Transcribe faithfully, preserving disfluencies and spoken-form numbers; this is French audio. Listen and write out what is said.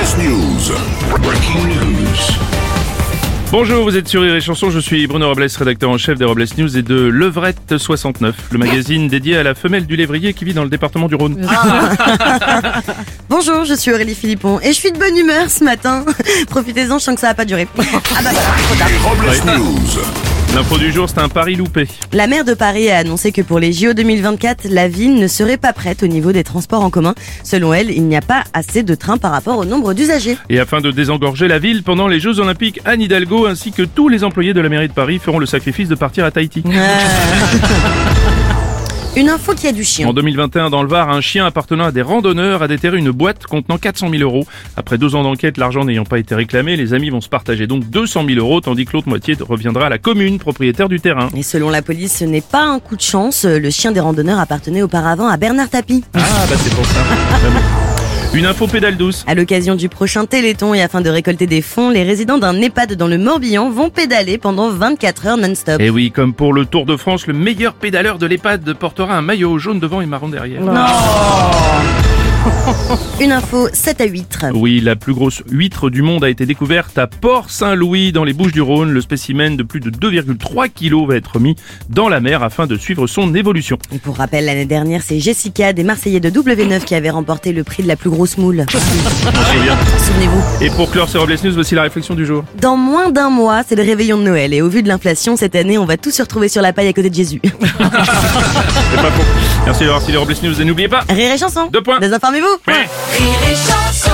News. Breaking news. Bonjour, vous êtes sur Rire et Chanson, je suis Bruno Robles, rédacteur en chef des Robles News et de Levrette soixante-neuf, le magazine dédié à la femelle du lévrier qui vit dans le département du Rhône. Ah. Bonjour, je suis Aurélie Philippon et je suis de bonne humeur ce matin. Profitez-en, je sens que ça va pas durer. Ah bah voilà, trop tard. Les Robles News. L'info du jour, c'est un pari loupé. La maire de Paris a annoncé que pour les J O deux mille vingt-quatre, la ville ne serait pas prête au niveau des transports en commun. Selon elle, il n'y a pas assez de trains par rapport au nombre d'usagers. Et afin de désengorger la ville pendant les Jeux Olympiques, Anne Hidalgo ainsi que tous les employés de la mairie de Paris feront le sacrifice de partir à Tahiti. Une info qui a du chien. En deux mille vingt et un, dans le Var, un chien appartenant à des randonneurs a déterré une boîte contenant quatre cent mille euros. Après deux ans d'enquête, l'argent n'ayant pas été réclamé, les amis vont se partager donc deux cent mille euros, tandis que l'autre moitié reviendra à la commune, propriétaire du terrain. Et selon la police, ce n'est pas un coup de chance. Le chien des randonneurs appartenait auparavant à Bernard Tapie. Ah bah c'est pour ça. Une info pédale douce. À l'occasion du prochain Téléthon et afin de récolter des fonds, les résidents d'un EHPAD dans le Morbihan vont pédaler pendant vingt-quatre heures non-stop. Et oui, comme pour le Tour de France, le meilleur pédaleur de l'EHPAD portera un maillot jaune devant et marron derrière. Non. Une info sept à huîtres. Oui, la plus grosse huître du monde a été découverte à Port-Saint-Louis dans les Bouches-du-Rhône. Le spécimen de plus de deux virgule trois kilos va être mis dans la mer afin de suivre son évolution. Et pour rappel, l'année dernière, c'est Jessica des Marseillais de W neuf qui avait remporté le prix de la plus grosse moule. Souvenez-vous. Et pour clore ces Robles News, voici la réflexion du jour. Dans moins d'un mois, c'est le réveillon de Noël et au vu de l'inflation, cette année, on va tous se retrouver sur la paille à côté de Jésus. C'est pas faux. Merci d'avoir suivi les Robles News et n'oubliez pas... Rire et chanson. Deux points. Désinformez-vous. Ouais. Rire et chanson.